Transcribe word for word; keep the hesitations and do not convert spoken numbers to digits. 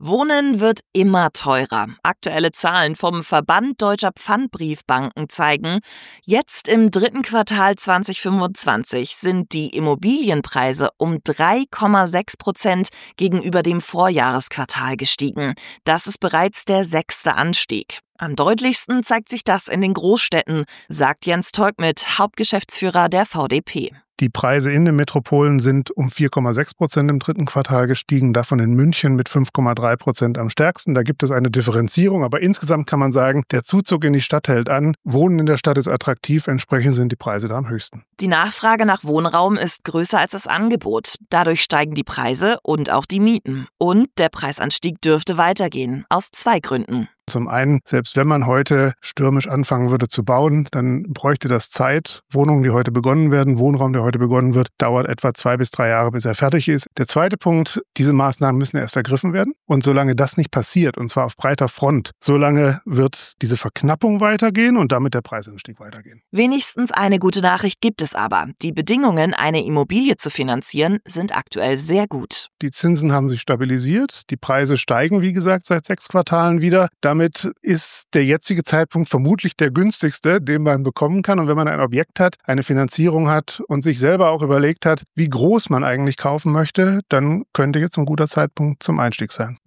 Wohnen wird immer teurer. Aktuelle Zahlen vom Verband Deutscher Pfandbriefbanken zeigen, jetzt im dritten Quartal zwanzig fünfundzwanzig sind die Immobilienpreise um drei Komma sechs Prozent gegenüber dem Vorjahresquartal gestiegen. Das ist bereits der sechste Anstieg. Am deutlichsten zeigt sich das in den Großstädten, sagt Jens Teugmitt, Hauptgeschäftsführer der V D P. Die Preise in den Metropolen sind um vier Komma sechs Prozent im dritten Quartal gestiegen, davon in München mit fünf Komma drei Prozent am stärksten. Da gibt es eine Differenzierung, aber insgesamt kann man sagen, der Zuzug in die Stadt hält an. Wohnen in der Stadt ist attraktiv, entsprechend sind die Preise da am höchsten. Die Nachfrage nach Wohnraum ist größer als das Angebot. Dadurch steigen die Preise und auch die Mieten. Und der Preisanstieg dürfte weitergehen, aus zwei Gründen. Zum einen, selbst wenn man heute stürmisch anfangen würde zu bauen, dann bräuchte das Zeit. Wohnungen, die heute begonnen werden, Wohnraum, der heute begonnen wird, dauert etwa zwei bis drei Jahre, bis er fertig ist. Der zweite Punkt, diese Maßnahmen müssen erst ergriffen werden. Und solange das nicht passiert, und zwar auf breiter Front, solange wird diese Verknappung weitergehen und damit der Preisanstieg weitergehen. Wenigstens eine gute Nachricht gibt es aber. Die Bedingungen, eine Immobilie zu finanzieren, sind aktuell sehr gut. Die Zinsen haben sich stabilisiert. Die Preise steigen, wie gesagt, seit sechs Quartalen wieder. Damit ist der jetzige Zeitpunkt vermutlich der günstigste, den man bekommen kann. Und wenn man ein Objekt hat, eine Finanzierung hat und sich selber auch überlegt hat, wie groß man eigentlich kaufen möchte, dann könnte jetzt ein guter Zeitpunkt zum Einstieg sein.